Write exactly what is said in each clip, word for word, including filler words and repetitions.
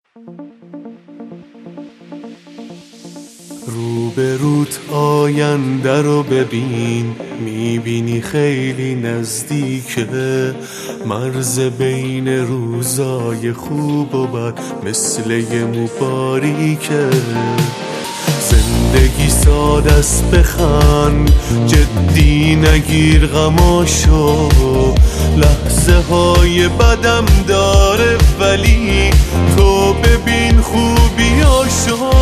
روبروت آینده رو ببین، میبینی خیلی نزدیکه. مرز بین روزای خوب و بد مثل یه مو باریکه. زندگی ساده است، بخند، جدی نگیر غماشو. لحظه های بدم داره ولی تو ببین خوبیاشو.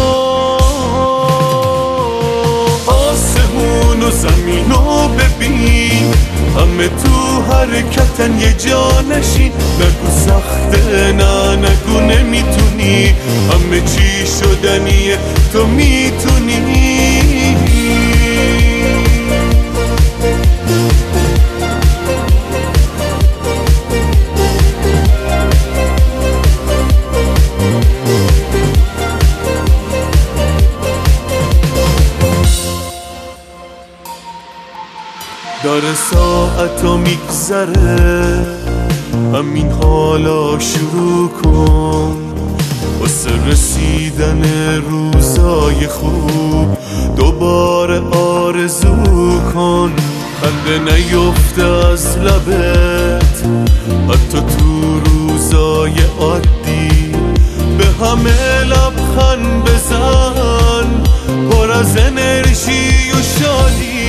آسمون و زمین رو ببین، همه تو حرکتن، یه جا نشین. نگو سخته، نه نگو نمیتونی، همه چی شدنیه تو میتونی. داره ساعتو میگذره، همین حالا شروع کن واسه رسیدن روزای خوب. دوباره آرزو کن خنده نیفته از لبت، حتی تو روزای عادی. به همه لبخند بزن، پر از انرژی و شادی.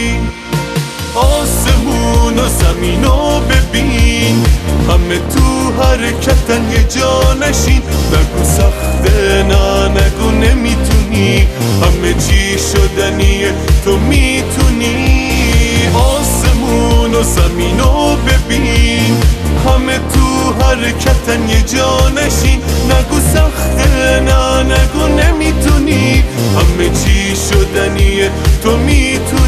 آسمون و زمین رو ببین، همه تو حرکتن، یه جا نشین. نگو سخته، نه نگو نمیتونی، همه چی شدنیه تو میتونی. آسمون و زمین رو ببین، همه تو حرکتن، یه جا نشین. نگو سخته، نه نگو نمیتونی، همه چی شدنیه تو میتونی.